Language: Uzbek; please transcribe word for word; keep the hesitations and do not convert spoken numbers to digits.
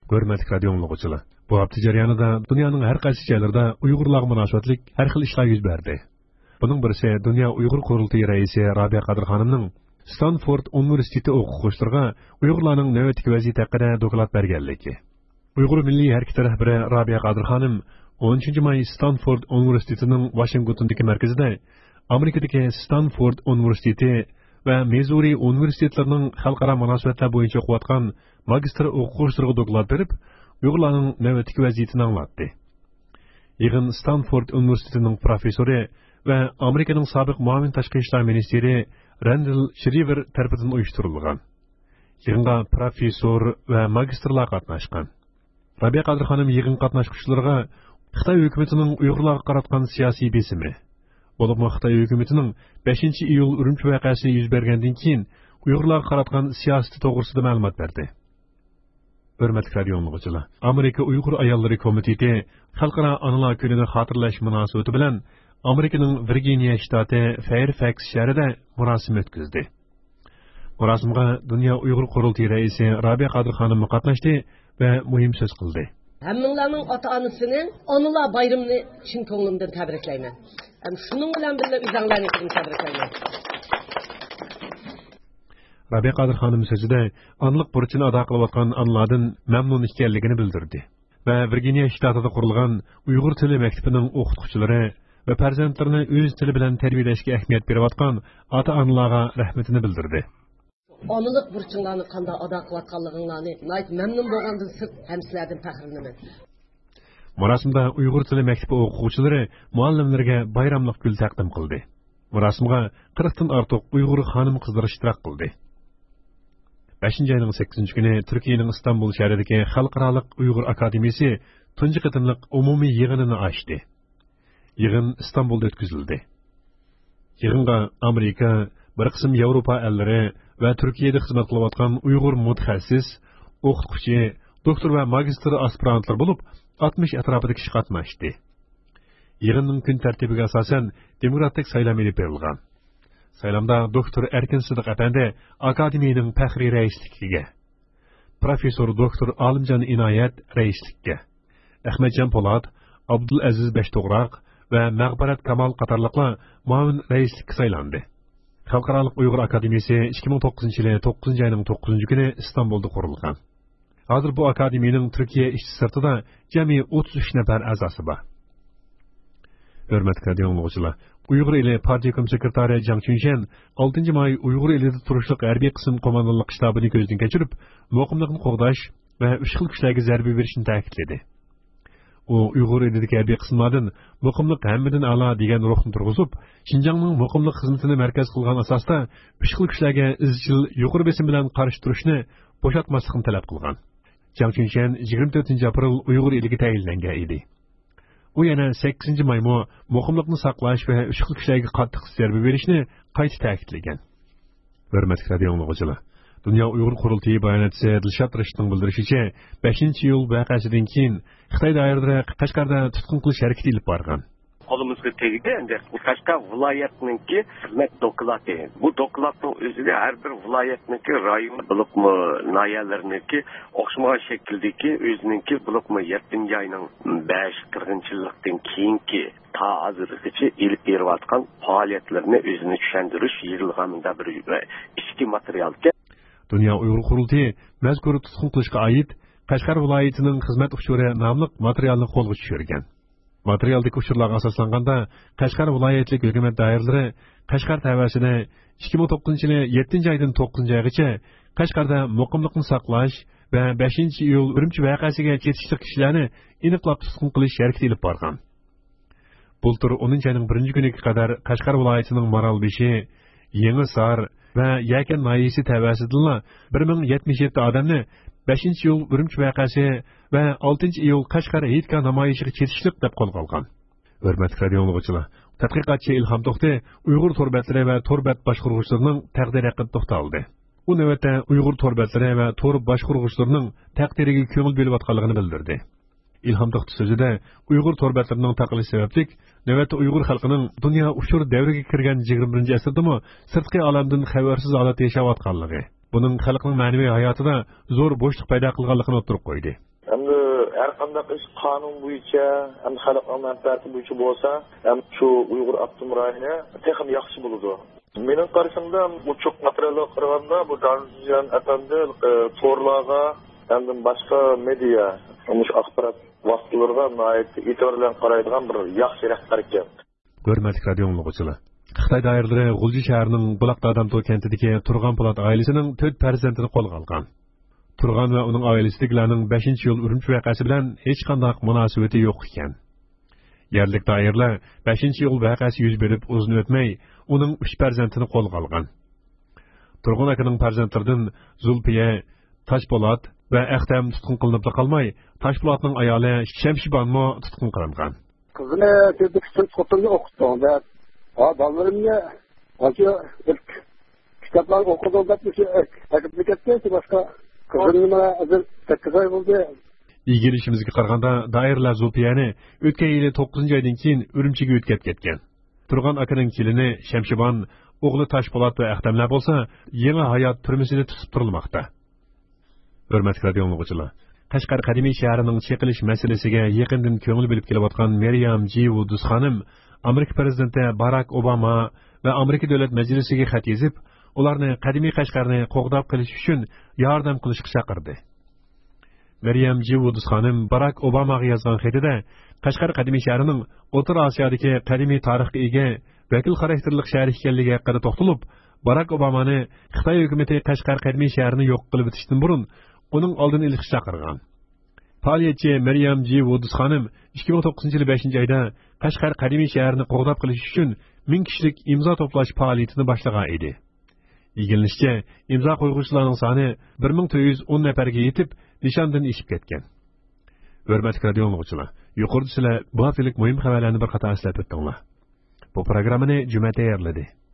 Hörmetli radio dinləyicilər, bu hafta jarayonida dunyoning har qaysi joylarida Uyg'urlarga munosabatlik har xil ishlar yuz berdi. Buning birisi Dunyo Uyg'ur qurultiyi raisi Rabiya Qadir xonimning Stanford universiteti o'quvchilariga Uyg'urlarning navbatdagi vaziyati haqida doklad berganligi. Uyg'ur milliy harakati rahbari Rabiya Qadir xonim o'ninchi may Stanford universitetining Washingtondagi markazida Amerikadagi Stanford universiteti va Missouri universitetlarining xalqaro munosabatlar bo'yicha o'qiyotgan magistr o'quvchilariga doklad berib, Uyg'urlarning navbatdagi vaziyatini anglatdi. Yig'in Stanford universitetining professori va Amerikaning sobiq muavin tashqi ishlar ministri Randall Shriver tarafidan uyushtirilgan. Yig'inga professor va magistrlar qatnashgan. Rabiya Qadir xonim yig'in qatnashuvchilariga Xitoy hukumatining Uyg'urlarga qaratgan siyosiy besimi, bo'lib Xitoy hukumatining beshinchi iyul Urumchi voqeasi yuz bergandan keyin Uyg'urlarga qaratgan siyosati to'g'risida ma'lumot berdi. Hörmetli radio dinləyicilər, Amerika Uyg'ur ayollari komiteti xalqaro onalar kunini xotirlash munosabati bilan Amerikaning Virginia shtati Fairfax shahrida marosim o'tkazdi. Marosimga Dunyo Uyg'ur qurultiyi raisi Rabiya Qadir xonim qatnashdi va muhim so'z qildi. Hammanglarning ota-onasining onalar bayramini chin ko'nglimdan tabriklayman. Ham shuning bilan birga o'zinglarni tabriklayman. Rabiya Qadir xonim so'zida onlik burchini ado qilayotgan onalardan mamnun ekanligini bildirdi va Virginia shtatida qurilgan Uyg'ur tili maktabining o'qituvchilari va farzandlarini o'z tili bilan tarbiyalashga ahamiyat berayotgan ota-onalarga rahmatini bildirdi. Onalik burchinglarni qanday ado qilayotganliginglarni mamnun bo'lgandan sirt ham sizlardan faxrlanaman. Marosimda Uyg'ur tili maktabi o'quvchilari muallimlarga bayramlik gul taqdim qildi. Marosimga qirqdan ortiq Uyg'ur xonim-qizlar ishtirok qildi. beshinchi ayning sakkizinchi kuni Turkiyaning Istanbul shahridagi Xalqaro Uyg'ur akademiyasi tunji qitimliq umumiy yig'inini ochdi. Yig'in Istanbulda o'tkazildi. Yig'inga Amerika, bir qism Yevropa ellari va Turkiyada xizmat qilayotgan Uyg'ur mutaxassis, o'qituvchi, doktor va magistr aspirantlar bo'lib, oltmish atrofida kishi qatnashdi. Yig'inning kun tartibiga asosan demokratik saylam elib berilgan. Saylamda doktor Erkin Sidiq apandi akademiyaning faxriy raisligiga, professor doktor Alimjon Inoyat raislikka, Ahmadjon Po'lat, Abdulaziz Beshto'g'roq va Mag'barat Kamal qatorliqlar muavin raislikka saylandi. Xalqaro Uyg'ur akademiyasi ikki ming to'qqizinchi yil to'qqizinchi ayning to'qqizinchi kuni Istanbulda qurilgan. Hozir bu akademiyaning Turkiya ishchi sirtida jami o'ttiz uch nafar a'zosi bor. Hörmetli radio dinləyicilər, Uyg'ur eli partiya sekretari Jang Chunshan oltinchi may Uyg'ur elida turishliq harbiy qism qo'mondonlik shtabini ko'zdan kechirib, muqimlikni qo'g'dash va uch xil kuchlarga zarba berishni ta'kidladi. U Uyg'ur elidagi harbiy qismlardan muqimlik hammadan a'lo degan ruhni turg'izib, Xinjiangning muqimlik xizmatini markaz qilgan asosda uch xil kuchlarga izchil yuqori besim bilan qarshi turishni bo'shatmaslikni talab qilgan. Jang Chunshan yigirma to'rtinchi aprel Uyg'ur eliga tayinlangan edi. U yana sakkizinchi maymo muqimlikni saqlash va uch xil kuchlarga qattiq zarba berishni qayta ta'kidlagan. Hörmetli radio dinləyicilər, Dunyo Uyg'ur qurultiyi bayonotchisi Dilshod Rashidning bildirishicha, beshinchi iyul voqeasidan keyin Xitoy doirasida Qashqarda tutqun qilish harakati olib borgan. Қолымызға тегіде, әнде Қашқар viloyatininki xizmat doklati. Bu doklatning o'zida har bir viloyatniki rayon bo'libmi, nayalarniki o'xshamagan shakldagi o'zininki bo'libmi yettinchi ayning besh qirqinchi yillikdan keyingi ta hozirgacha elib berayotgan faoliyatlarini o'zini tushuntirish yig'ilganida bir ichki materialga. Dunyo Uyg'ur qurultiyi mazkur tutqun qilishga oid Qashqar viloyatining xizmat uchuri nomli materialni qo'lga tushirgan. Materialdagi uchurlarga asoslanganda Qashqar viloyatlik hukumat doiralari Qashqar tavasini ikki ming to'qqizinchi yil yettinchi aydan to'qqizinchi oygacha Qashqarda muqimlikni saqlash va beshinchi iyul Urumchi voqeasiga ketishli kishilarni aniqlab tutqun qilish harakati olib borgan. Bultur o'ninchi ayning birinchi kuniga qadar Qashqar viloyatining Maralbeshi, Yangi Sar va Yakan noyisi tavasida bir ming yetmish yetti odamni beshinchi iyul Urumchi voqeasi va oltinchi iyul Qashqar Heytka namoyishiga ketishlik deb qo'lga olgan. Hurmatli radio dinləyicilər, tadqiqotchi Ilhom To'xti Uyg'ur torbatlari va torbat boshqaruvchilarining taqdiri haqida to'xtaldi. U navbatda Uyg'ur torbatlari va tor boshqaruvchilarining taqdiriga ko'ngil berayotganligini bildirdi. Ilhom To'xti so'zida Uyg'ur torbatlarining taqilishi sababli navbatda Uyg'ur xalqining dunyo ushur davriga kirgan yigirma birinchi asrdami sirtqi olamdan xabarsiz holatda yashayotganligi, buning xalqning ma'naviy hayotida zo'r bo'shliq paydo qilganligini o'tirib qo'ydi. Her qanday iş qonun bo'yicha, ham xalq manfaati bo'yicha bo'lsa, ham shu Uyg'ur avtonom rayoni texim yaxshi bo'ladi. Mening qarashimda bu çok materialga qaraganda bu Darjon Efendi torlarga hamda boshqa media, mush axborot vositalarga nihoyat e'tibor bilan qaraydigan bir yaxshi rahbar ekan. Hurmatli radio dinləyicilər. Xitoy doiralari G'ulji shahrining Buloqdadamto kentidagi Turg'an Po'lat oilasining to'rt farzandini qo'lga olgan. Turg'an va uning oilasidagilarning beshinchi yil Urumchi voqeasi bilan hech qanday munosabati yo'q ekan. Yerlik doiralar beshinchi yil voqeasi yuz berib uzun o'tmay uning uch farzandini qo'lga olgan. Turg'an akaning farzandlaridan Zulfiya, Toshpo'lat va Ahtam tutqun qilinib qolmay, Toshpo'latning ayoli Shamshibonmo tutqun qilingan. Kızını çocuk sırf oturunca okuttum ve ballarımla acı ilk kitaplar okudum da bir şey akıtlık etti başka kızının bana hazır sekiz ay oldu. İlgilişimizga qaraganda doiralar Zulfiyani o'tgan yili to'qqizinchi oydan keyin Urumchiga o'tkazib ketgan. Turg'an akaning kelini Shamshibon, o'g'li Toshpo'lat va Ahtamlar bo'lsa, yangi hayot turmusida tutib turilmoqda. Hurmatli radio dinləyicilər. Qashqar qadimiy shahrining cheqilish masalasiga yaqindan ko'ngil bilib kelayotgan Maryam Jivudus xonim Amerika prezidenti Barack Obama va Amerika davlat majlisiga xat yozib, ularni qadimiy Qashqarni qo'g'dab qilish uchun yordam qilishga chaqirdi. Maryam Jivudus xonim Barack Obamaga yozgan xatida Qashqar qadimiy shahrining O'rta Osiyodagi qadimiy tarixga ega vakil xarakterli shahar ekanligi haqida to'xtalib, Barack Obamani Xitoy hukumati Qashqar qadimiy shahrini yo'q qilib o'tishdan burun uning oldini olishga chaqirgan. Faoliyatchi Maryam Jivudus xonim ikki ming to'qqizinchi yil beshinchi oyda Qashqar qadimiy shaharni qo'g'dab qilish uchun ming kishilik imzo to'plash faoliyatini boshlagan edi. Ilgilinishicha, imzo qo'yuvchilarning soni bir ming to'rt yuz o'n nafarga yetib, nishondan eshib ketgan. Hurmatli radio dinləyicilər, yuqorida sizlar bu haftalik muhim xabarlarni bir qator eslab o'tdinglar. Bu programmani Juma tayyorladi.